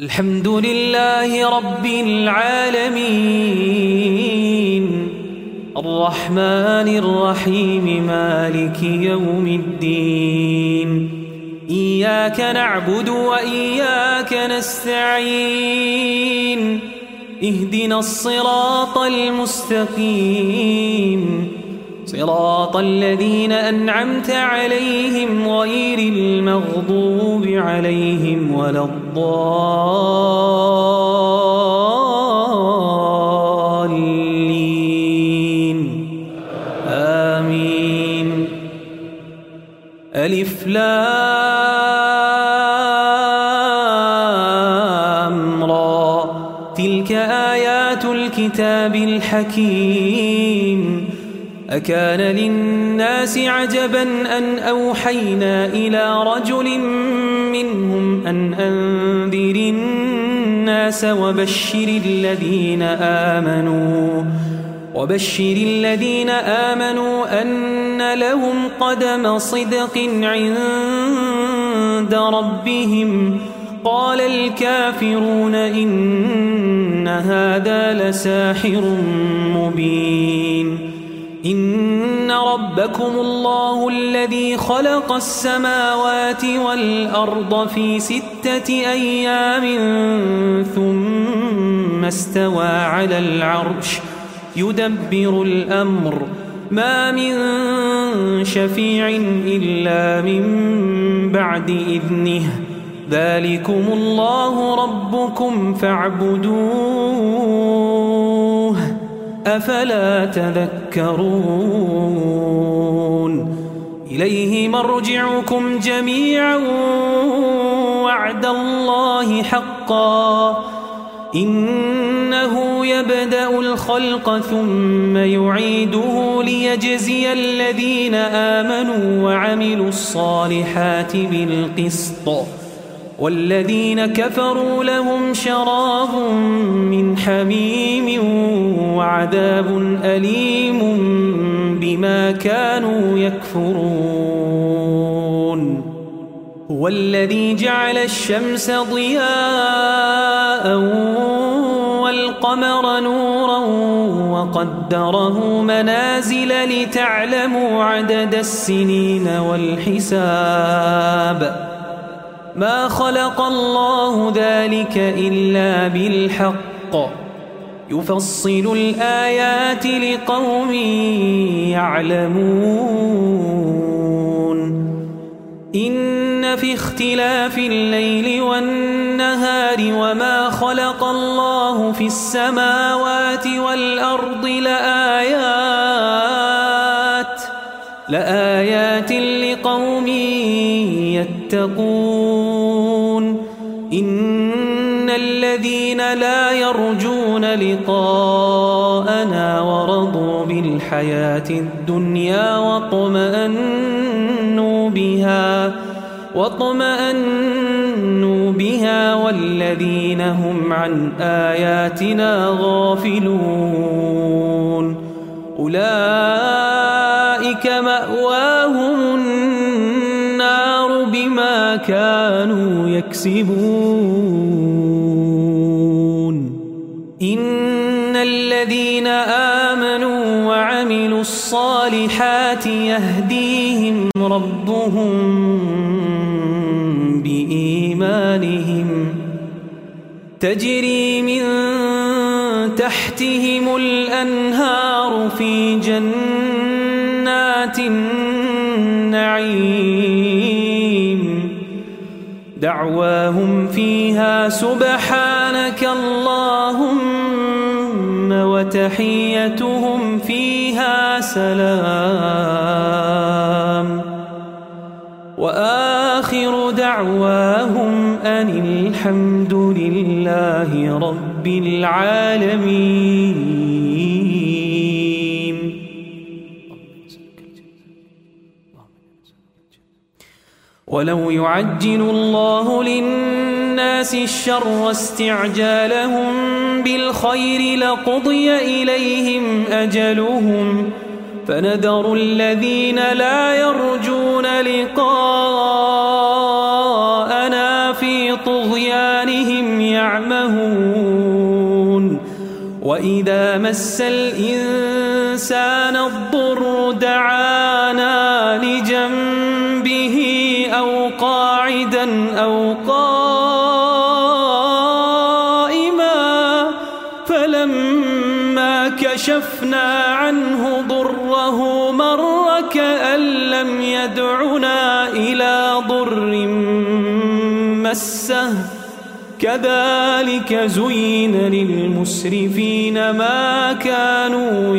الحمد لله رب العالمين الرحمن الرحيم مالك يوم الدين إياك نعبد وإياك نستعين اهدنا الصراط المستقيم صراط الذين أنعمت عليهم غير المغضوب عليهم ولا الضالين آمين. ألف لام را تلك آيات الكتاب الحكيم أكان للناس عجبا أن أوحينا إلى رجل منهم أن أنذر الناس وبشر الذين آمنوا أن لهم قدم صدق عند ربهم. قال الكافرون إن هذا لساحر مبين. إن ربكم الله الذي خلق السماوات والأرض في 6 أيام ثم استوى على العرش يدبر الأمر ما من شفيع إلا من بعد إذنه ذلكم الله ربكم فاعبدوه أفلا تذكرون. إليه مرجعكم جميعا وعد الله حقا إنه يبدأ الخلق ثم يعيده ليجزي الذين آمنوا وعملوا الصالحات بالقسط والذين كفروا لهم شراب من حميم وعذاب أليم بما كانوا يكفرون. هو الذي جعل الشمس ضياء والقمر نورا وقدره منازل لتعلموا عدد السنين والحساب. ما خلق الله ذلك إلا بالحق يفصل الآيات لقوم يعلمون. إن في اختلاف الليل والنهار وما خلق الله في السماوات والأرض لآيات لقوم يتقون. إن الذين لا يرجون لقاءنا ورضوا بالحياة الدنيا واطمأنوا بها والذين هم عن آياتنا غافلون أولئك مأواهم النار بما كانوا يكسبون. إن الذين آمنوا وعملوا الصالحات يهديهم ربهم بإيمانهم تجري من تحتهم الأنهار في جنات النعيم دعواهم فيها سبحانك اللهم وتحيتهم فيها سلام وآخر دعواهم أن الحمد لله رب العالمين. ولو يعجل الله للناس الشر استعجالهم بالخير لقضي إليهم أجلهم فنذر الذين لا يرجون لقاءنا في طغيانهم يعمهون وإذا مس الإنسان الضر دعانا لجنبه أو قاعدا أو قائما فلما كشفنا عنه ضره مر كأن لم يدعنا إلى ضر مسه كذلك زين للمسرفين ما كانوا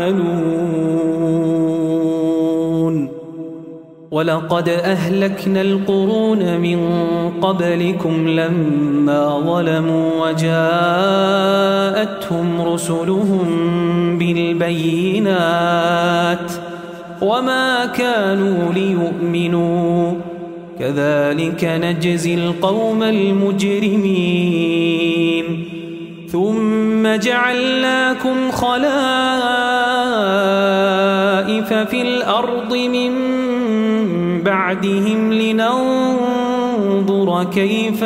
يعملون ولقد أهلكنا القرون من قبلكم لما ظلموا وجاءتهم رسلهم بالبينات وما كانوا ليؤمنوا كذلك نجزي القوم المجرمين ثم جعلناكم خلائف في الأرض من بعدهم لننظر كيف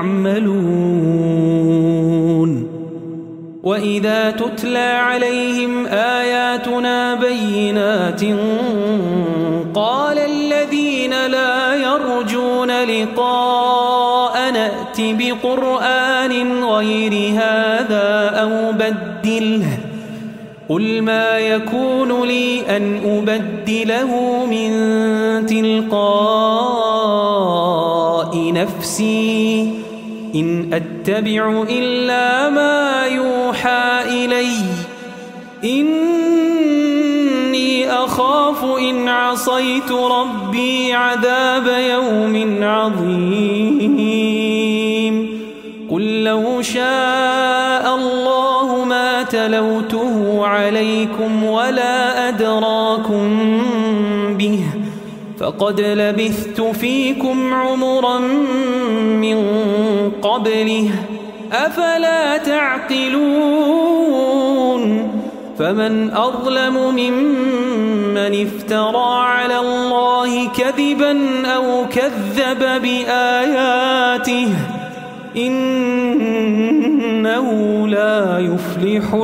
تعملون وإذا تتلى عليهم آياتنا بينات قال الذين لا يرجون لقاء نأت بقرآن غير هذا أو بدله قل ما يكون لي أن أبدله من تلقاء نفسي إن أتبع إلا ما يوحى إلي إني أخاف إن عصيت ربي عذاب يوم عظيم قل لو شاء الله ما تلوته عليكم ولا أدراكم به فقد لبثت فيكم عمرا من قبله أفلا تعقلون فمن أظلم ممن افترى على الله كذبا أو كذب بآياته إنه لا يفلح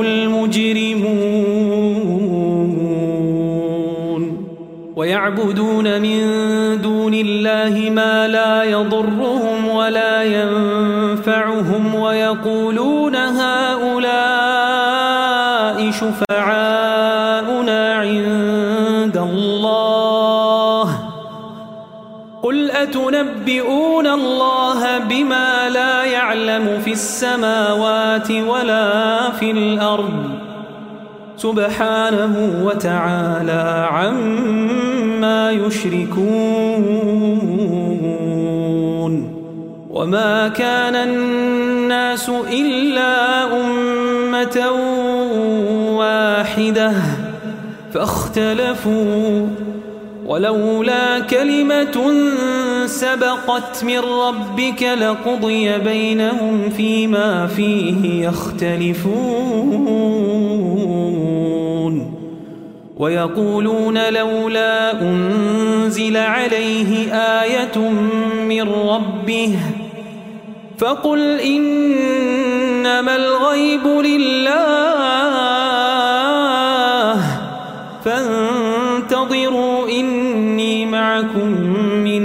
المجرمون ويعبدون من دون الله ما لا يضرهم ولا ينفعهم ويقولون هؤلاء شفعاؤنا عند الله قل أتنبئون الله بما لا يعلم في السماوات ولا في الأرض سبحانه وتعالى عما يشركون وما كان الناس إلا أمة واحدة فاختلفوا ولولا كلمة سبقت من ربك لقضي بينهم فيما فيه يختلفون ويقولون لولا أنزل عليه آية من ربه فقل إنما الغيب لله فانتظروا إني معكم من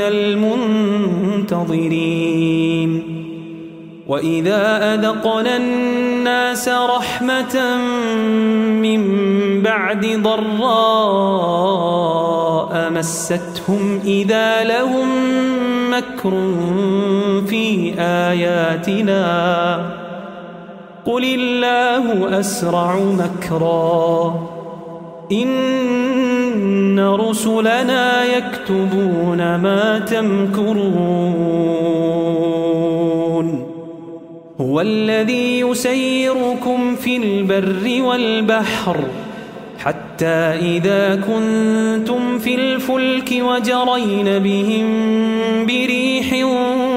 المنتظرين وإذا أذقنا الناس رحمة من بعد ضراء مستهم إذا لهم مكر في آياتنا قل الله أسرع مكرا إن رسلنا يكتبون ما تمكرون هو الذي يسيركم في البر والبحر حتى إذا كنتم في الفلك وجرين بهم بريح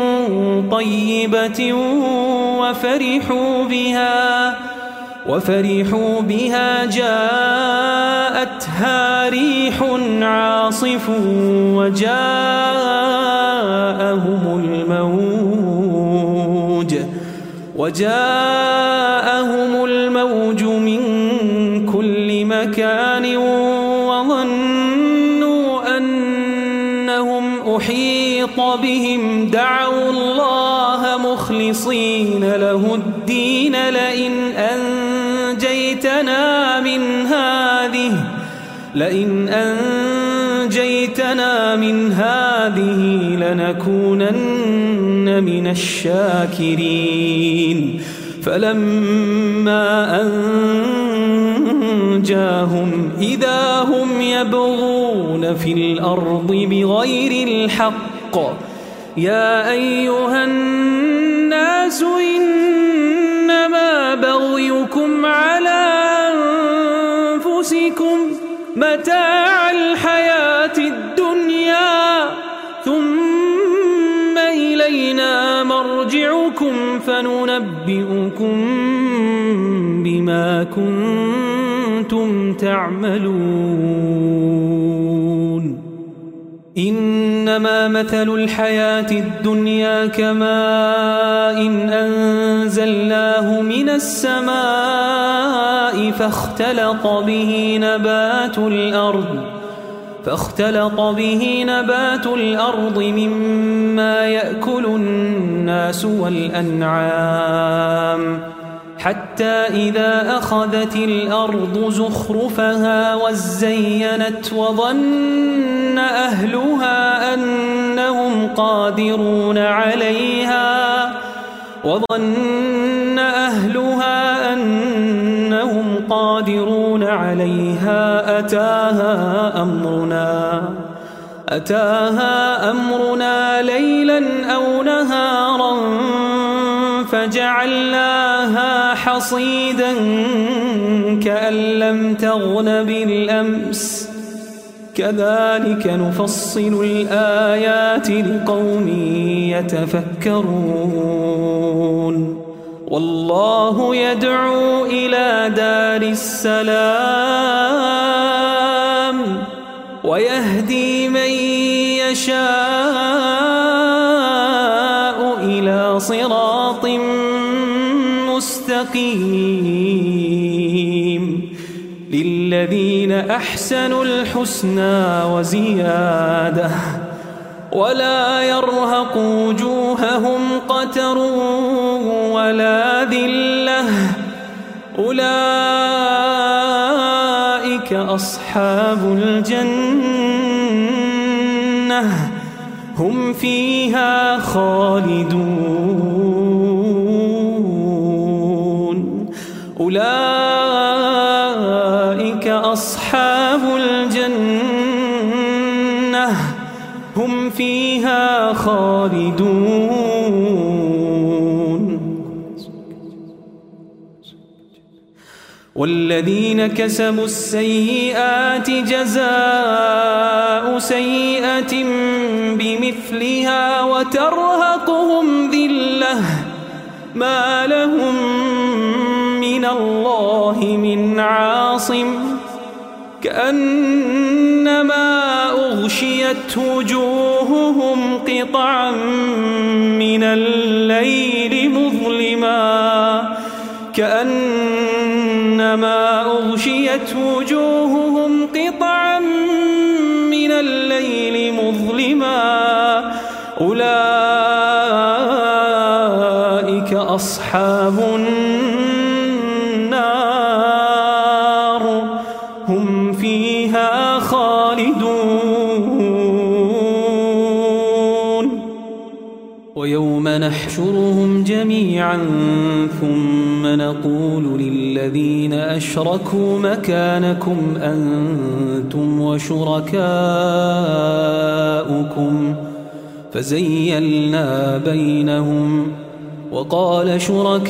طيبة وفرحوا بها جاءتها ريح عاصف وجاءهم الموج من كل مكان وظنوا أنهم أحيط بهم دعوا الله مخلصين له الدين لئن أنجيتنا من هذه لنكونن من الشاكرين فلما أنجاهم إذا هم يبغون في الأرض بغير الحق يا أيها الناس إنما بغيكم على أنفسكم متاع الحياة الدنيا ثم إلينا مرجعكم فننبئكم بما كنتم تعملون إنما مثل الحياة الدنيا كماء إن أنزلناه من السماء فاختلط به نبات الأرض مما يأكل الناس والأنعام حتى إذا أخذت الأرض زخرفها وزينت وظن أهلها أنهم قادرون عليها أتاها أمرنا ليلا أو نهارا فجعلناها حصيدا كأن لم تغن بالأمس كذلك نفصل الآيات لقوم يتفكرون والله يدعو إلى دار السلام ويهدي من يشاء إلى صراط مستقيم للذين أحسنوا الحسنى وزيادة ولا يرهق وجوههم قتر ولا ذلة أولئك أصحاب الجنة هم فيها خالدون أولئك أصحاب الجنة هم فيها خالدون والذين كسبوا السيئات جزاء سيئة بمثلها وترهقهم ذلة ما لهم من الله من عاصم كأنما أغشيت وجوههم قطعا من الليل مظلما أولئك أصحاب النار هم فيها خالدون ويوم نحشرهم جميعا ثم نقول للذين أشركوا مكانكم أنتم وشركاؤكم فزيلنا بينهم وقال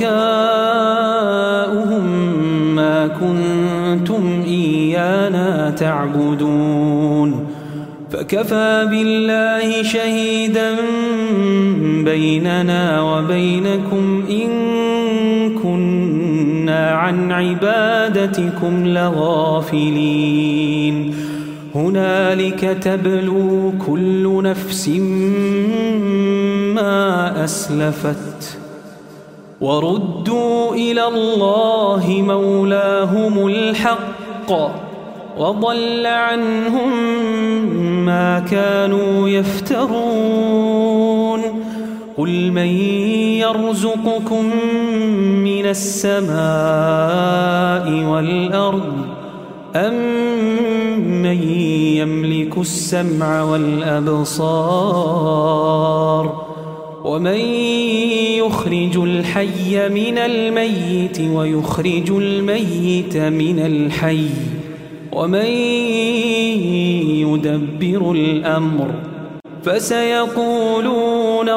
شركاؤهم ما كنتم إيانا تعبدون فكفى بالله شهيدا بيننا وبينكم إن كنا عن عبادتكم لغافلين هنالك تبلو كل نفس ما أسلفت وردوا إلى الله مولاهم الحق وضل عنهم ما كانوا يفترون قل من يرزقكم من السماء والأرض أم من يملك السمع والأبصار ومن يخرج الحي من الميت ويخرج الميت من الحي ومن يدبر الأمر فسيقولون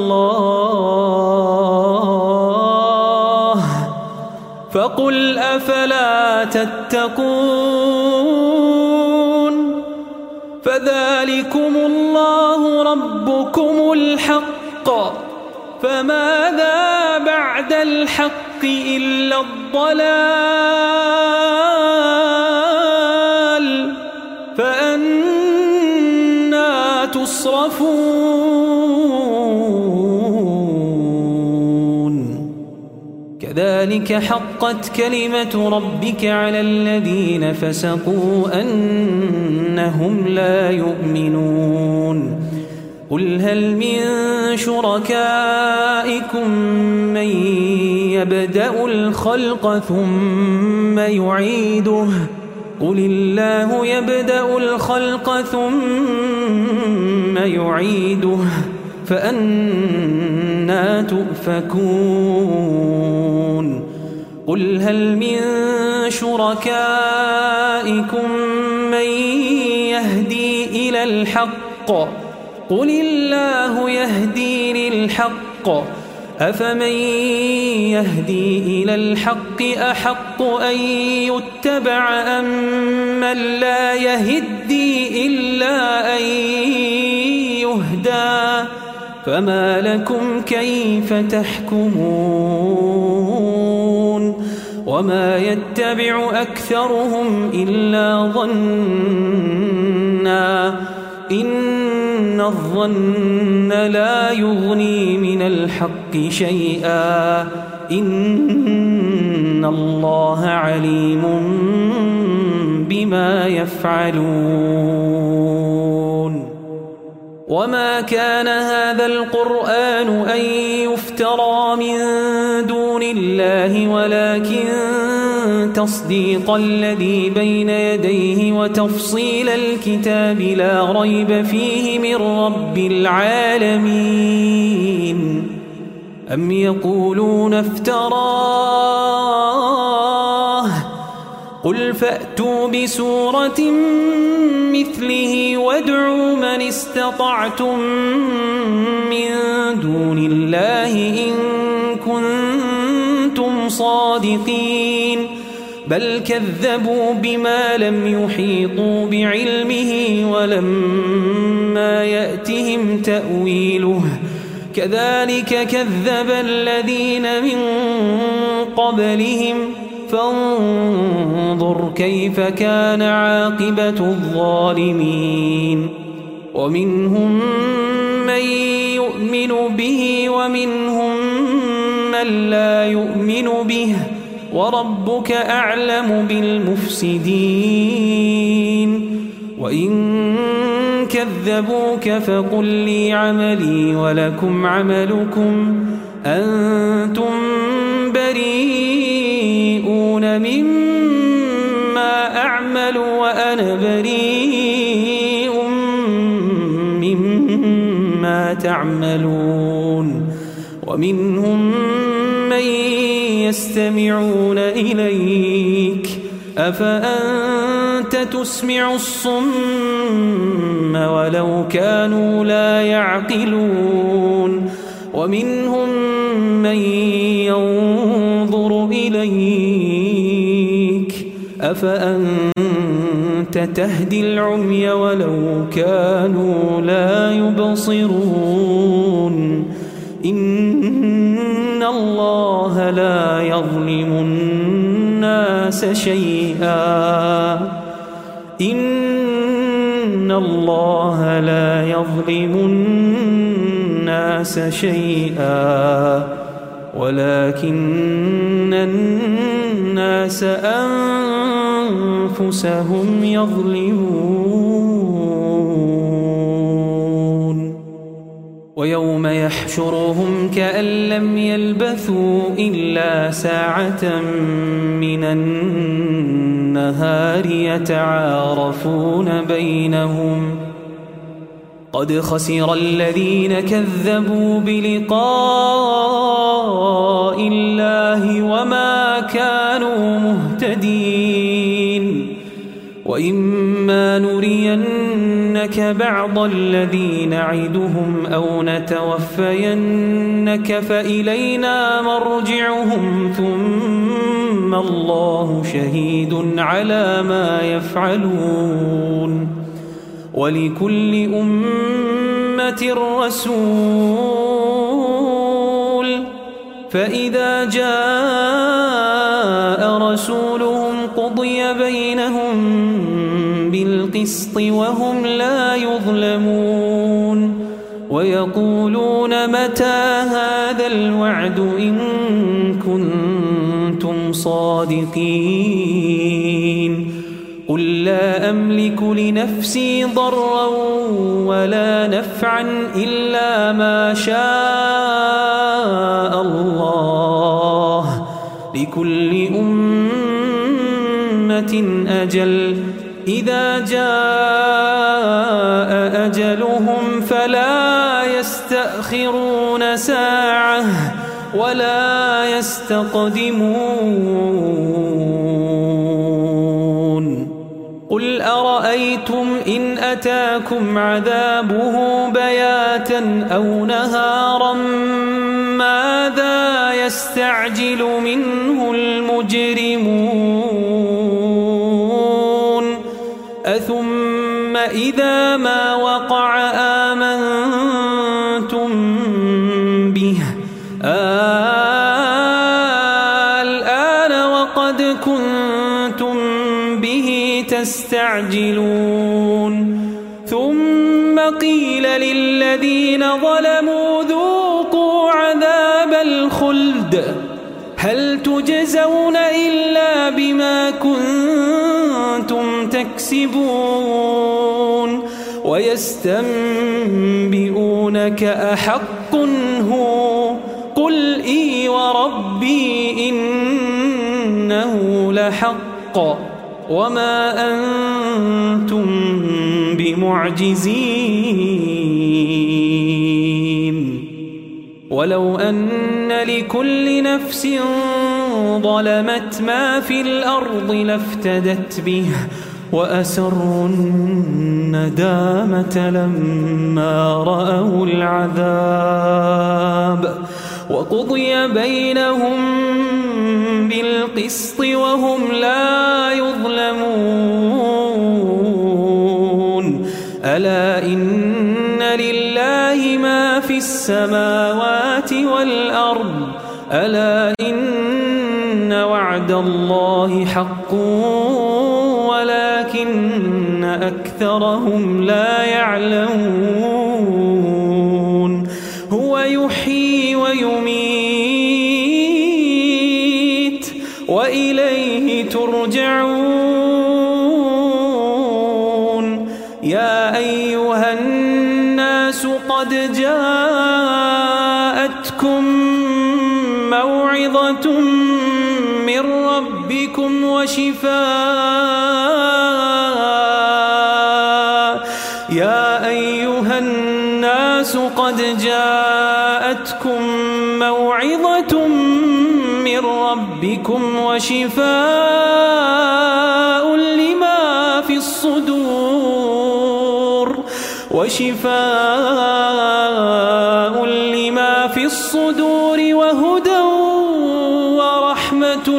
الله فقل أفلا تتقون فذلكم الله ربكم الحق فماذا بعد الحق إلا الضلال فأنى تصرفون كذلك حقت كلمة ربك على الذين فسقوا أنهم لا يؤمنون قل هل من شركائكم من يبدأ الخلق ثم يعيده قل الله يبدأ الخلق ثم يعيده فأنى تؤفكون قل هل من شركائكم من يهدي إلى الحق قل الله يهدي للحق أفمن يهدي إلى الحق أحق أن يتبع أم من لا يهدي إلا أن يهدى فما لكم كيف تحكمون وما يتبع أكثرهم إلا ظنا إن الظن لا يغني من الحق شيئا إن الله عليم بما يفعلون وما كان هذا القرآن أن يفترى من دون الله ولكن تصديق الذي بين يديه وتفصيل الكتاب لا ريب فيه من رب العالمين أم يقولون افتراه قل فأتوا بسورة مثله وادعوا من استطعتم من دون الله إن كنتم صادقين بل كذبوا بما لم يحيطوا بعلمه ولما يأتهم تأويله كذلك كذب الذين من قبلهم فانظر كيف كان عاقبة الظالمين ومنهم من يؤمن به ومنهم من لا يؤمن به وربك أعلم بالمفسدين وإن كذبوك فقل لي عملي ولكم عملكم أنتم بريئون مما أعمل وأنا بريء مما تعملون ومنهم من يستمعون إليك أفأنت تسمع الصم ولو كانوا لا يعقلون ومنهم من ينظر إليك أفأنت تهدي العمي ولو كانوا لا يبصرون إن الله لا يظلم الناس شيئا إن الله لا يظلم الناس شيئا ولكن الناس أنفسهم يظلمون ويوم يحشرهم كأن لم يلبثوا إلا ساعة من النهار يتعارفون بينهم قد خسر الذين كذبوا بلقاء الله وما كانوا مهتدين وإما نرينك بعض الذي نعدهم أو نتوفينك فإلينا مرجعهم ثم الله شهيد على ما يفعلون ولكل أمة رسول فإذا جاء رسولهم قضي بينهم بالقسط وهم لا يظلمون ويقولون متى هذا الوعد إن كنتم صادقين قل لا أملك لنفسي ضرا ولا نفعا إلا ما شاء الله لكل أمة أجل إذا جاء أجلهم فلا يستأخرون ساعة ولا يستقدمون قل أرأيتم إن أتاكم عذابه بياتا أو نهارا ماذا يستعجل منه المجرمون أثم إذا ما وقع آمنتم به الآن وقد كنتم به تستعجلون ثم قيل للذين ظلموا ذوقوا عذاب الخلد هل تجزون إلا بما كنتم تكسبون ويستنبئونك أحق هو قل إي وربي إنه لحق وما أنتم بمعجزين ولو أن لكل نفس ظلمت ما في الأرض لافتدت به وأسروا الندامة لما رأوا العذاب وقضي بينهم بالقسط وهم لا يظلمون ألا إن لله ما في السماوات والأرض ألا إن وعد الله حق ولكن أكثرهم لا يعلمون هو يحيي ويميت وإليه ترجعون يا أيها الناس قد جاءتكم موعظة من ربكم وشفاء يا أيها الناس قد جاءتكم موعظة من ربكم وشفاء لما في الصدور وهدى ورحمة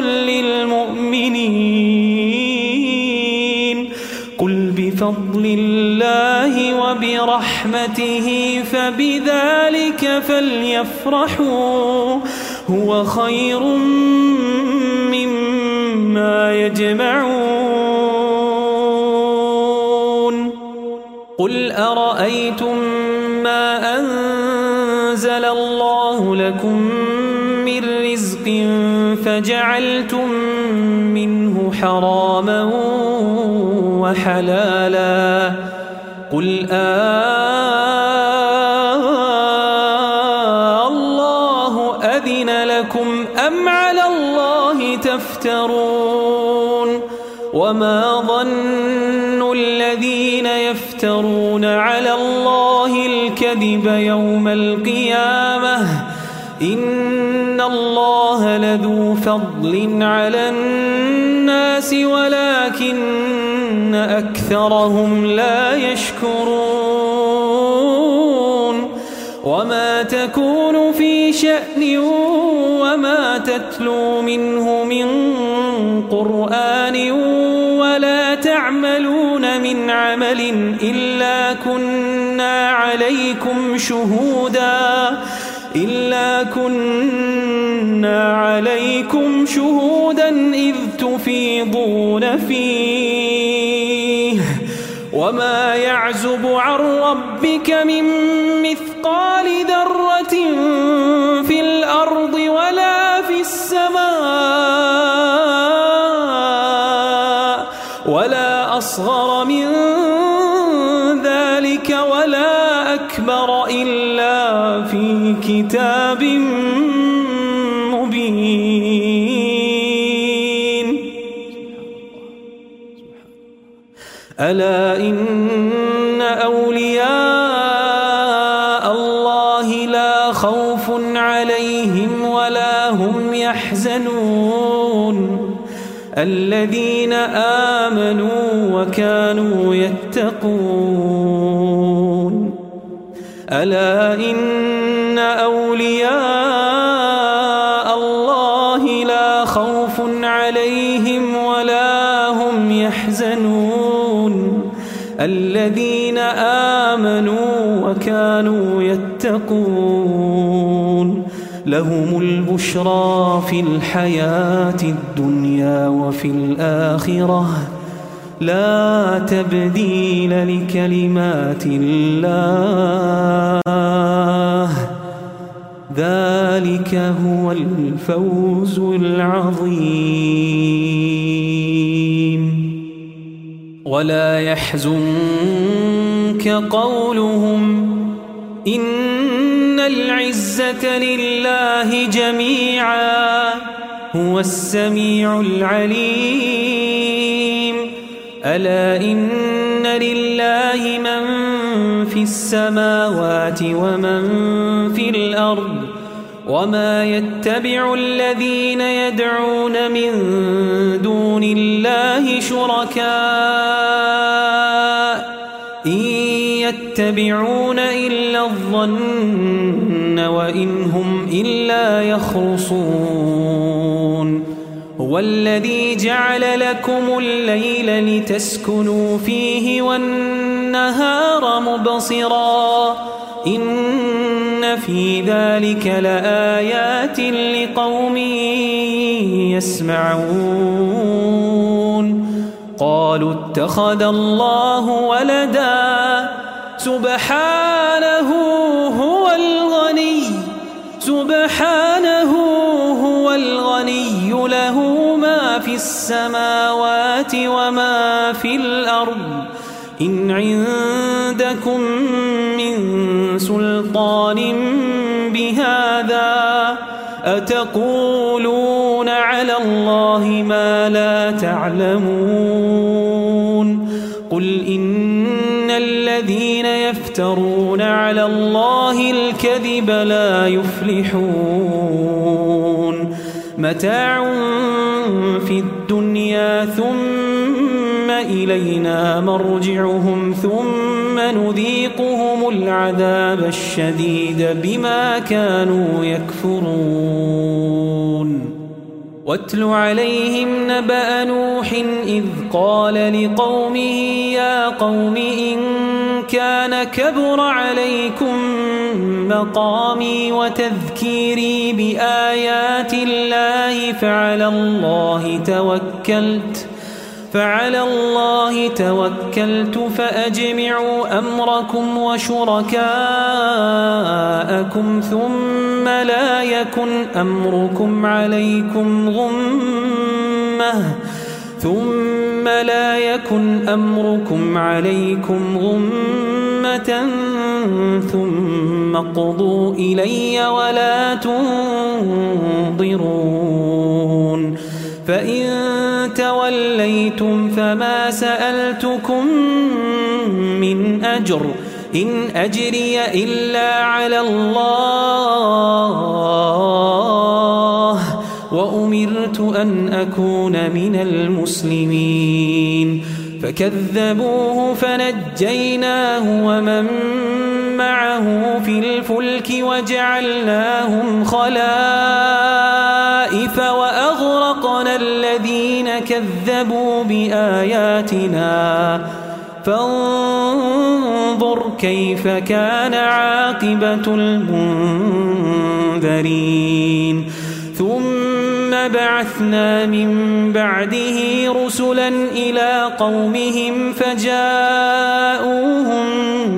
للمؤمنين قل بفضل الله وبرحمته فبذلك فليفرحوا هو خير مما يجمعون قل أرأيتم ما أنزل الله لكم من رزق فجعلتم منه حراما وحلالا قل الله أذن لكم أم على الله تفترون وما ظن الذين يفترون على الله الكذب يوم القيامة إن الله لذو فضل على الناس ولكن أكثرهم لا يشكرون وما تكون في شأن وما تتلو منه من قرآن ولا تعملون من عمل إلا كنا عليكم شهودا إذ تفيضون فيه وما يعزب عن ربك من مثقال ذرة في الأرض ولا في السماء ولا أصغر من ذلك ولا أكبر إلا في كتاب مبين ألا إن أولياء الله لا خوف عليهم ولا هم يحزنون الذين آمنوا وكانوا يتقون ألا إن أولياء الله لا خوف عليهم ولا هم يحزنون الذين آمنوا وكانوا يتقون لهم البشرى في الحياة الدنيا وفي الآخرة لا تبديل لكلمات الله ذلك هو الفوز العظيم ولا يحزنك قولهم إن العزة لله جميعا هو السميع العليم ألا إن لله من في السماوات ومن في الأرض وما يتبع الذين يدعون من دون الله شركاء إن يتبعون إلا الظن وإن هم إلا يخرصون هو الذي جعل لكم الليل لتسكنوا فيه والنهار مبصرا إن في ذلك لآيات لقوم يسمعون قالوا اتخذ الله ولدا سبحانه هو الغني له ما في السماوات وما في الأرض إن عندكم من سلطان بهذا أتقولون على الله ما لا تعلمون قل إن الذين يفترون على الله الكذب لا يفلحون متاع في الدنيا ثم إلينا مرجعهم ثم نذيقهم العذاب الشديد بما كانوا يكفرون واتل عليهم نبأ نوح إذ قال لقومه يا قوم إن كان كبر عليكم مقامي وتذكيري بآيات الله فعلى فعلى الله توكلت فأجمعوا أمركم وشركاءكم ثم لا يكن أمركم عليكم غمة ثم اقضوا إلي ولا تنظرون فإن توليتم فما سألتكم من أجر إن أجري إلا على الله وأمرت أن أكون من المسلمين فكذبوه فنجيناه ومن معه في الفلك وجعلناهم خلائف وأغرقنا الذين كذبوا بآياتنا فانظر كيف كان عاقبة المنذرين ثم بعثنا من بعده رسلا إلى قومهم فجاءوهم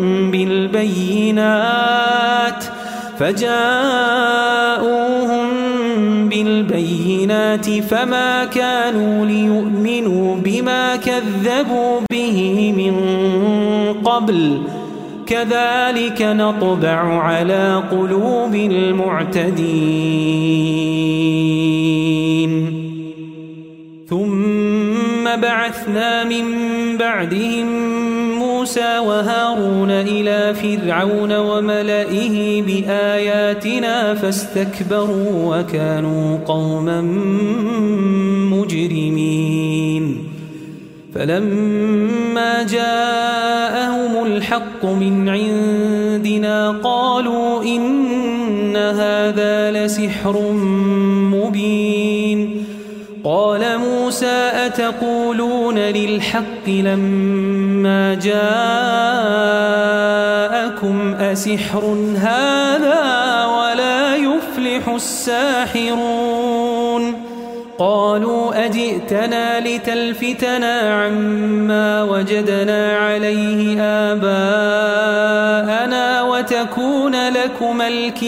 بالبينات فما كانوا ليؤمنوا بما كذبوا به من قبل كذلك نطبع على قلوب المعتدين ثم بعثنا من بعدهم موسى وهارون إلى فرعون وملئه بآياتنا فاستكبروا وكانوا قوما مجرمين فلما جاءهم الحق من عندنا قالوا إن هذا لسحر مبين قال موسى أتقولون للحق لما جاءكم أسحر هذا ولا يفلح الساحرون قالوا أجئتنا لتلفتنا عما وجدنا عليه آباءنا وتكون لكما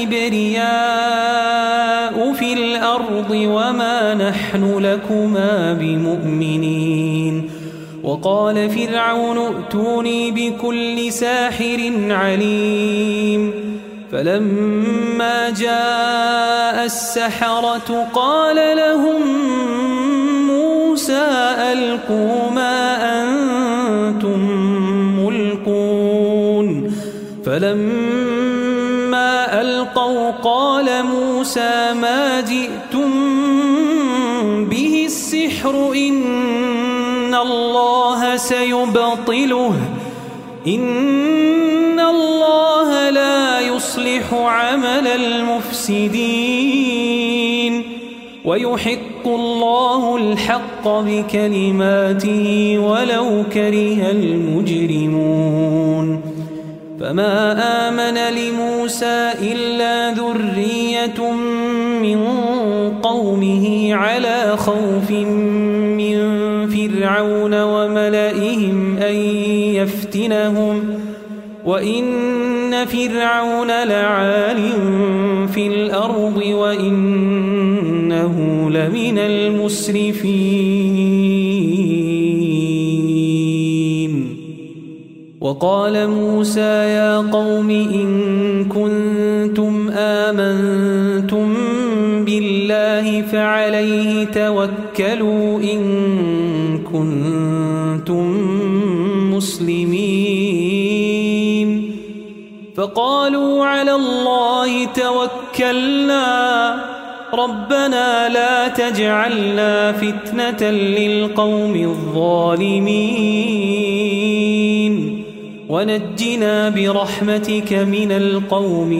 الكبرياء في الأرض وما نحن لكما بمؤمنين وقال فرعون ائتوني بكل ساحر عليم فلما جاء السحرة قال لهم موسى ألقوا ما أنتم ملقون فلما ألقوا قال موسى ما جئتم به السحر إن الله سيبطله إن الله لا يصلح عمل المفسدين ويحق الله الحق بكلماته ولو كره المجرمون فما آمن لموسى إلا ذرية من قومه على خوف من فرعون وملئهم أن يفتنهم وإن فرعون لعال في الأرض وإنه لمن المسرفين وقال موسى يا قوم إن كنتم آمنتم بالله فعليه توكلوا إن كنتم مسلمين فقالوا على الله توكلنا ربنا لا تجعلنا فتنة للقوم الظالمين ونجنا برحمتك من القوم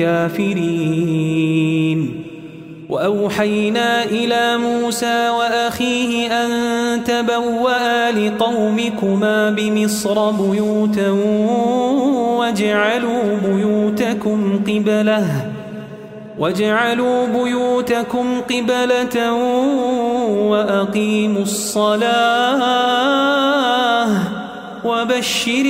الكافرين وأوحينا إلى موسى وأخيه أن تبوأ لقومكما بمصر بيوتا واجعلوا بيوتكم قبلة واجعلوا بيوتكم قبلة وأقيموا الصلاة وبشر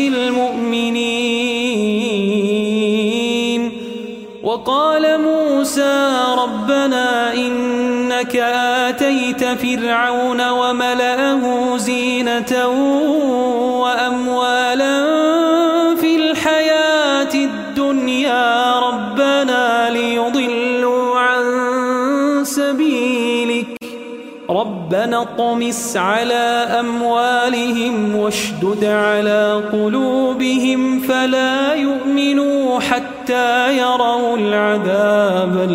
المؤمنين. وقال موسى ربنا إنك آتيت فرعون وملأه زينة وأموالا في الحياة الدنيا ربنا ليضلوا عن سبيلك ربنا اطمس على أموالهم واشدد على قلوبهم فلا يؤمنوا حتى يروا العذاب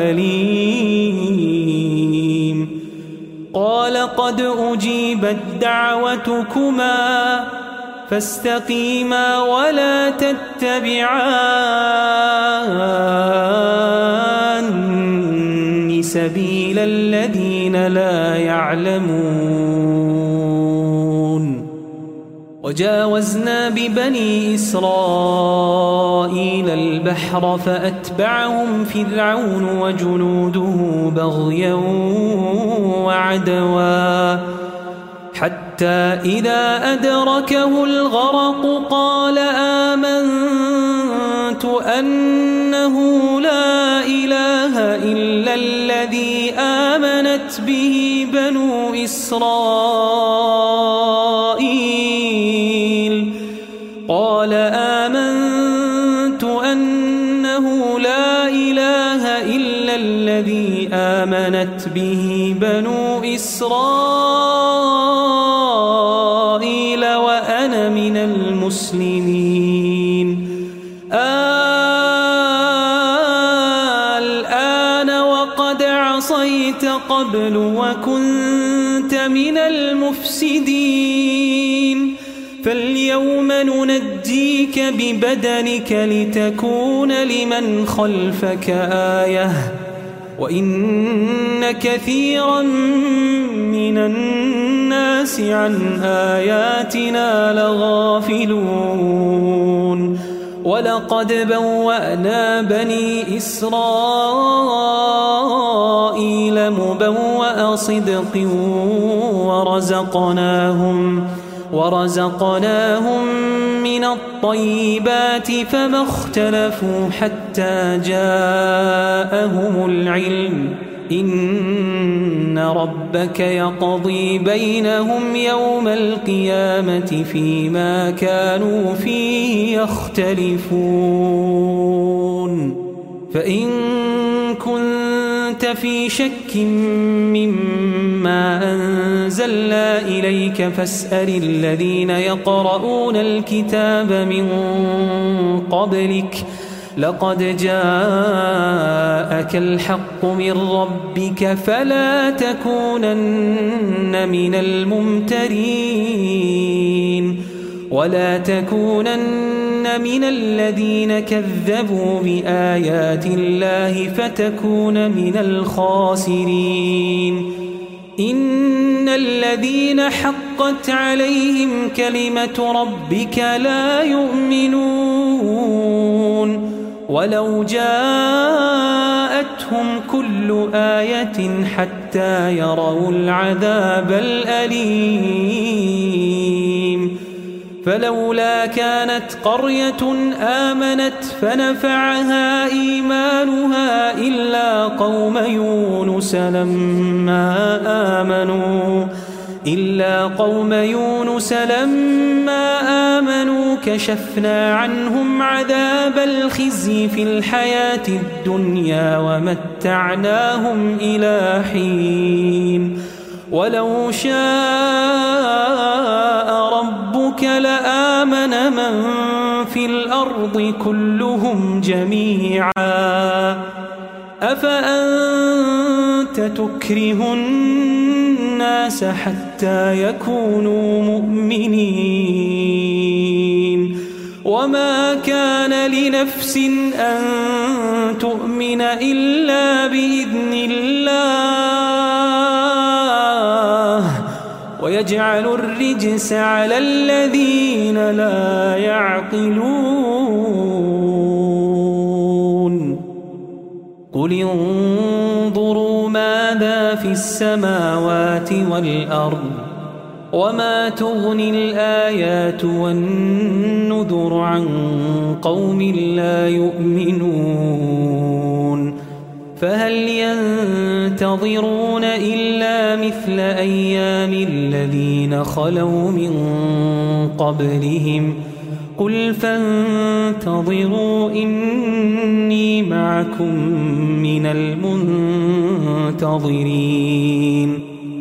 الأليم. قال قد أجيبت دعوتكما فاستقيما ولا تتبعان سبيل الذين لا يعلمون. وجاوزنا ببني إسرائيل البحر فأتبعهم فرعون وجنوده بغيا وعدوا حتى إذا أدركه الغرق قال آمنت أنه لا إله إلا الذي آمنت به بنو إسرائيل قال آمنت أنه لا إله إلا الذي آمنت به بنو إسرائيل وأنا من المسلمين. الآن وقد عصيت قبل وكنت من المفسدين فاليوم ننجيك ببدنك لتكون لمن خلفك آية وإن كثيرا من الناس عن آياتنا لغافلون. ولقد بوأنا بني إسرائيل مبوأ صدق ورزقناهم من الطيبات فما اختلفوا حتى جاءهم العلم إن ربك يقضي بينهم يوم القيامة فيما كانوا فيه يختلفون. فإن كنت في شك مما أنزلنا إليك فاسأل الذين يقرؤون الكتاب من قبلك لقد جاءك الحق من ربك فلا تكونن من الممترين ولا تكونن من الذين كذبوا بآيات الله فتكون من الخاسرين. إن الذين حقت عليهم كلمة ربك لا يؤمنون ولو جاءتهم كل آية حتى يروا العذاب الأليم. فلولا كانت قرية آمنت فنفعها إيمانها إلا قوم يونس لما آمنوا كشفنا عنهم عذاب الخزي في الحياة الدنيا ومتعناهم إلى حين. ولو شاء ربك لآمن من في الأرض كلهم جميعا أفأنت تكره الناس حتى يكونوا مؤمنين وما كان لنفس أن تؤمن إلا بإذن الله ويجعل الرجس على الذين لا يعقلون. قل انظروا ماذا في السماوات والأرض وما تغني الآيات والنذر عن قوم لا يؤمنون فهل ينتظرون إلا مثل أيام الذين خلوا من قبلهم قل فانتظروا إني معكم من المنتظرين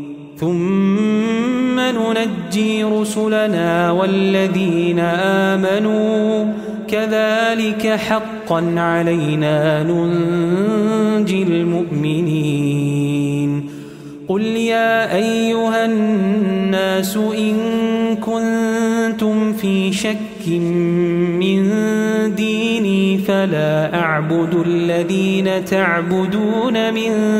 ثم ننجي رسلنا والذين آمنوا كذلك حقا علينا ننجي المؤمنين قل يا أيها الناس إن كنتم في شك من ديني فلا أعبد الذين تعبدون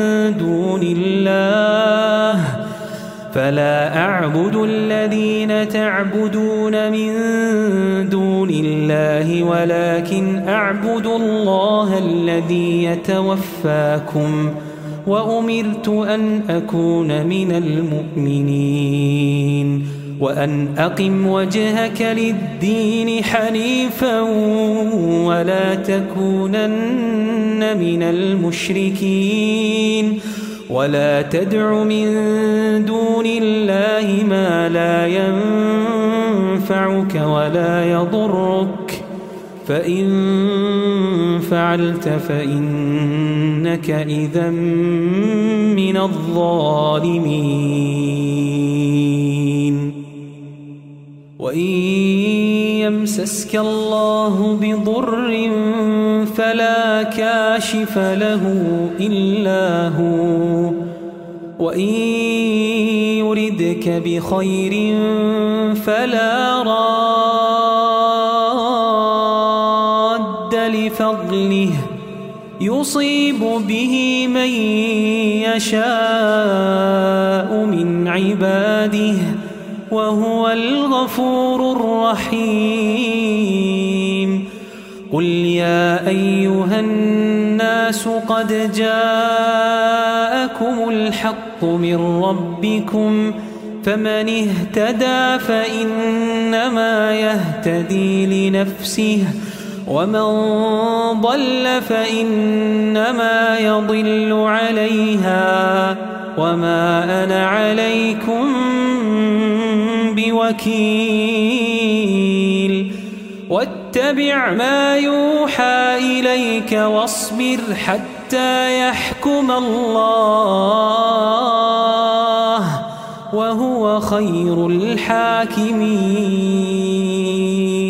من دون الله ولكن أعبد الله الذي يتوفاكم وأمرت أن أكون من المؤمنين وأن أقم وجهك للدين حنيفا ولا تكونن من المشركين ولا تدع من دون الله ما لا ينفعك ولا يضرك فإن فعلت فإنك إذا من الظالمين وإن يمسسك الله بضر فلا كاشف له إلا هو وإن يردك بخير فلا راد لفضله يصيب به من يشاء من عباده وهو الغفور الرحيم قل يا أيها الناس قد جاءكم الحق من ربكم فمن اهتدى فإنما يهتدي لنفسه ومن ضل فإنما يضل عليها وما أنا عليكم بوكيل واتبع ما يوحى إليك واصبر حتى يحكم الله وهو خير الحاكمين